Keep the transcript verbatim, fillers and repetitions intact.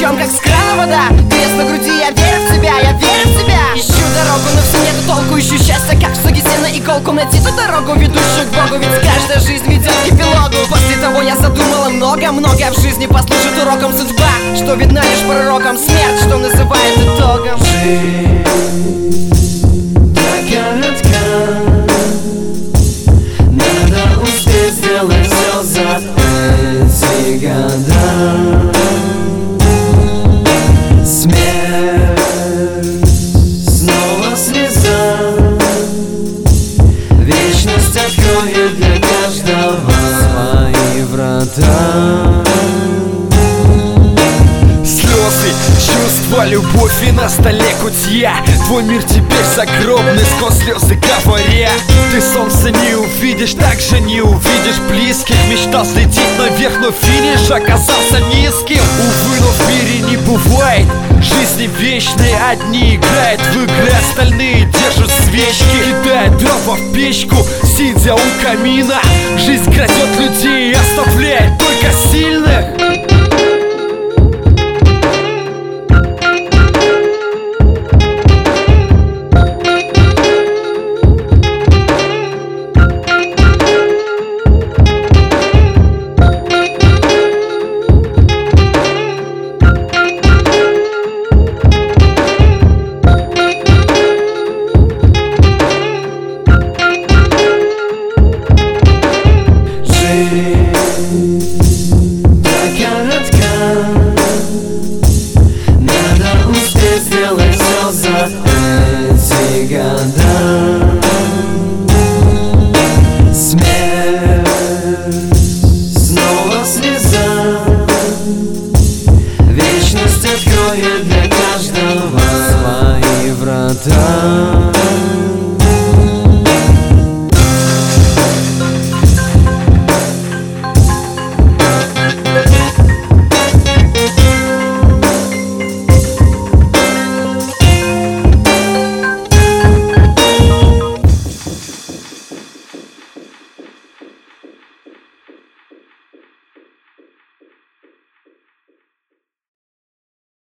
Пьем как с крана вода, крест на груди, я верю в тебя, я верю в тебя. Ищу дорогу, но все нету толку, ищу счастье, как в суге сена иголку. Найти ту дорогу, ведущую к Богу, ведь каждая жизнь ведет к эпилогу. После того я задумала много, многое в жизни послужит уроком. Судьба, что видна лишь пророком, смерть, что называют итогом. Жизнь так коротка, надо успеть сделать все за эти года. Смерть, снова слеза, вечность откроет для каждого свои врата. Слезы, чувства, любовь и на столе кутья. Твой мир теперь загробный, сквозь слезы говоря. Ты солнце не увидишь, так же не увидишь близких. Мечтал взлететь наверх, но финиш оказался низким. Увы, но в мире не бывает жизни вечной. Одни играют в игры, остальные держат свечки, кидают дрова в печку, сидя у камина. Жизнь крадет людей и оставляет только сильных. Смерть, снова слеза, вечность откроет для каждого свои врата.